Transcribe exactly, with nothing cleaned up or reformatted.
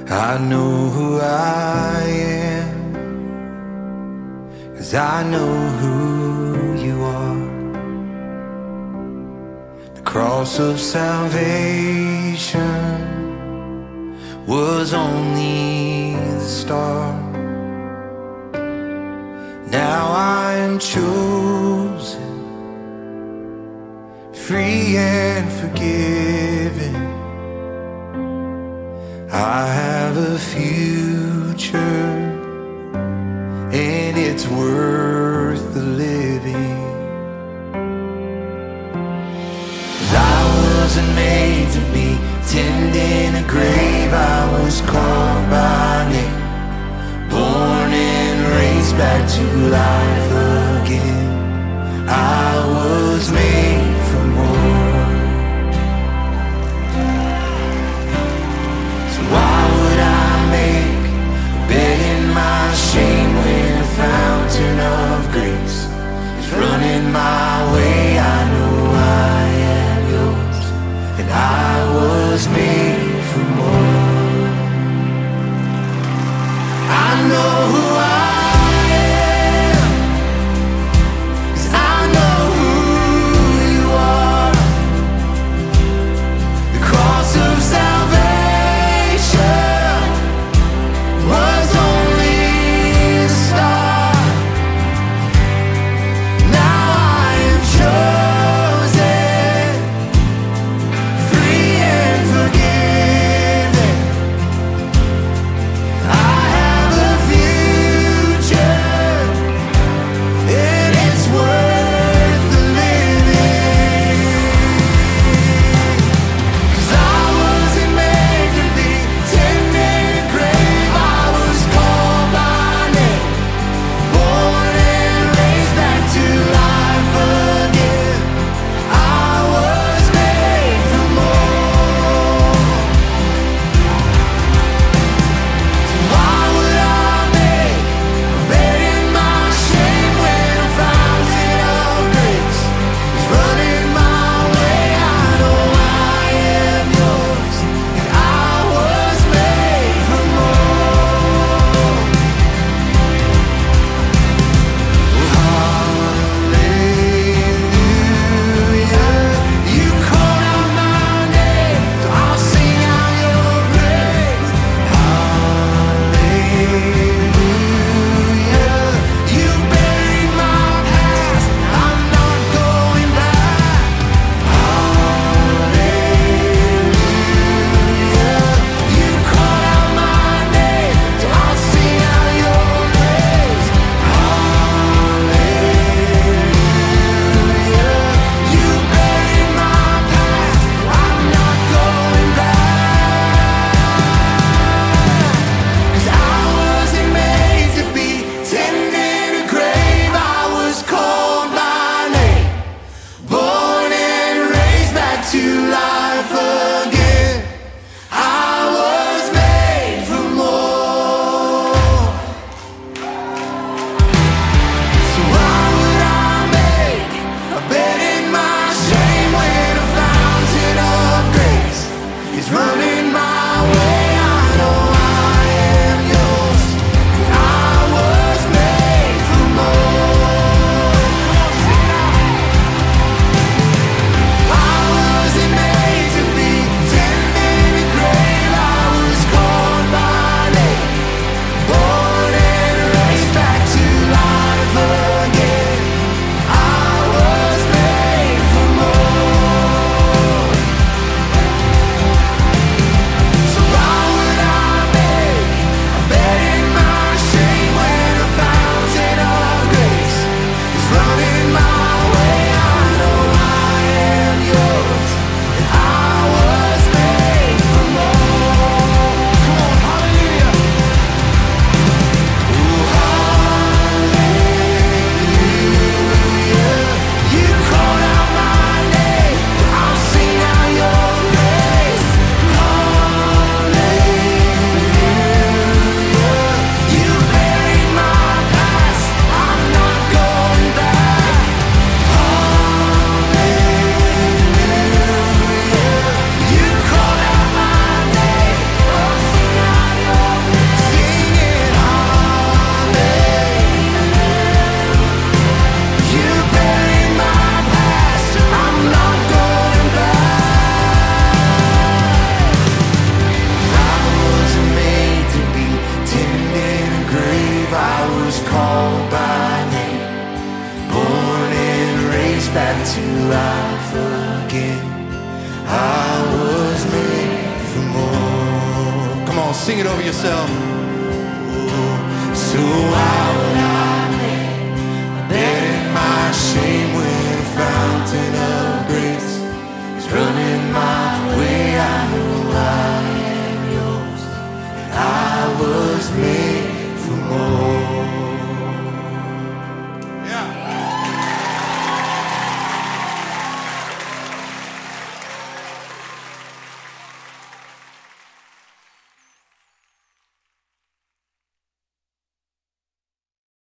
I know who I am, 'cause I know who you are. The cross of salvation was only the start. Now I am chosen, free and forgiven. I have a future, and it's worth the living. 'Cause I wasn't made to be tended in a grave. I was called by name, born and raised back to life again. I was made for more. So why would I make a bed in my shame when a fountain of grace is running my way? I know I am yours, and I was made for more. I know who I am, 'cause I know who you are. The cross of salvation was only the start. Now I am chosen, free and forgiven. back to life again. I was made for more. Come on, sing it over yourself. So I